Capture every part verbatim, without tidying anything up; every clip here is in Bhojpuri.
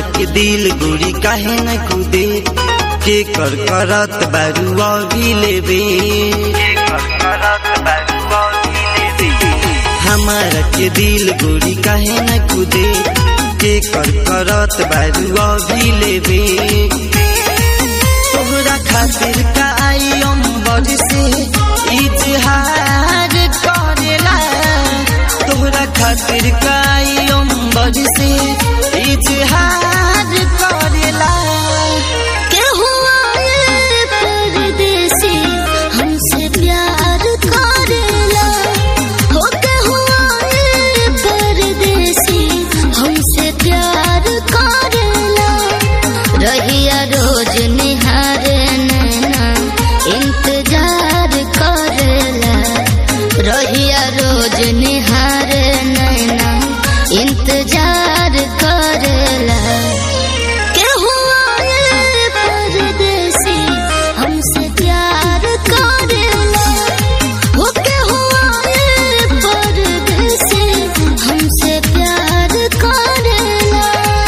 के दिल गोरी काहे न खुदे के कर करत बारू अभी लेबे हमारा के दिल गोरी काहे न खुदे के कर करत बारू अभी लेबे तोहरा खातिर का आई अंबर से इजहार करेला तोहरा खातिर का आई अंबर से इजहार करेला केहू आए परदेसी हमसे प्यार करेला हो केहू आए परदेसी हमसे प्यार करेला रहिया रोज निहारे नैना इंतजार करेला रहिया रोज निहारे नैना इंतजार करेला केहू आए परदेसी हमसे प्यार करेला हो केहू आए परदेसी हमसे प्यार करेला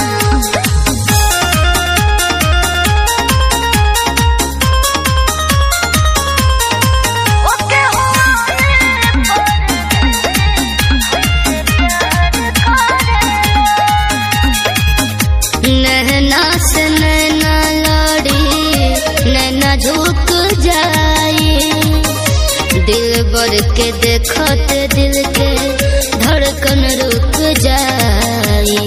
नैना से नैना लड़ी नैना झुक जाए दिल भर के देखत दिल के धड़कन रुक जाए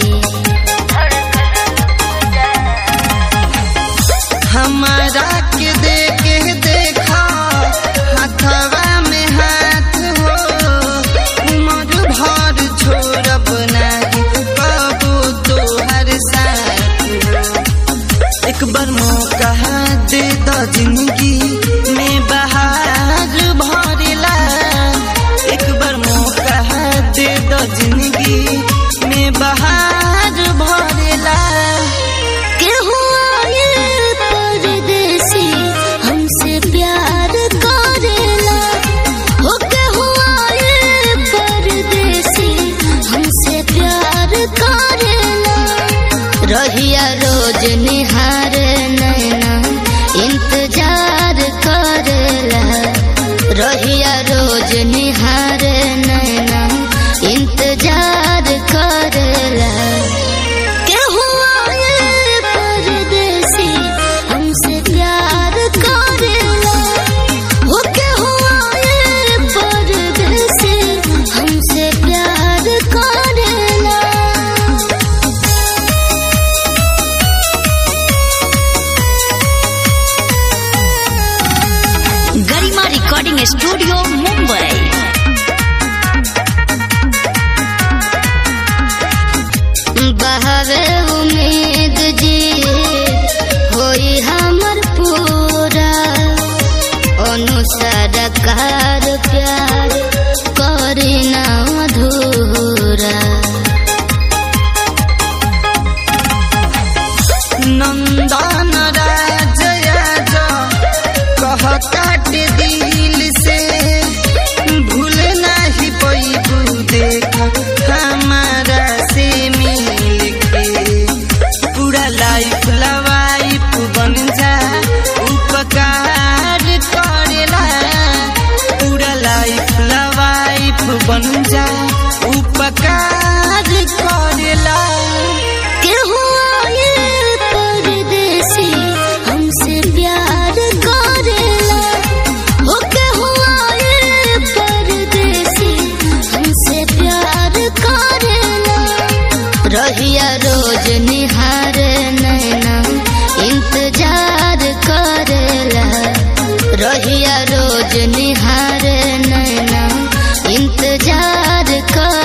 हमारा के देखे देखा हाथवा में हाथ हो उम्र भर छोड़ब नहीं कबू तोहर साथ हो एक बार मौका दे द जिंदगी में बहार भरेला एक बार मौका दे द जिंदगी में बहार भरेला केहू आए परदेसी हमसे प्यार करेला हो केहू आए परदेसी हमसे प्यार करेला रहिया रोज निहारे नैना इंतजार करेला रहिया रोज निहारे नैना इंतजार करेला केहू आए परदेसी हमसे प्यार करेला हो केहू आए परदेसी हमसे प्यार करेला गरिमा रिकॉर्डिंग स्टूडियो मुंबई बहावे उम्मीद जी होई हमर पूरा अनुसार कार प्यार करी ना अधूरा नंदन राजया जो कह काट दिल से भूल नहीं पैबू देख हमारा से मिल के पूरा लाइफ लवाइफ बन जा उपकार करेला पूरा लाइफ लवाइफ बन जा उपकार करेला केहू आए परदेसी हमसे प्यार करेला हो केहू आए परदेसी हमसे प्यार करेला रहिया रोज निहारे नैना इंतजार करेला रहिया रोज निहारे नैना इंतजार कर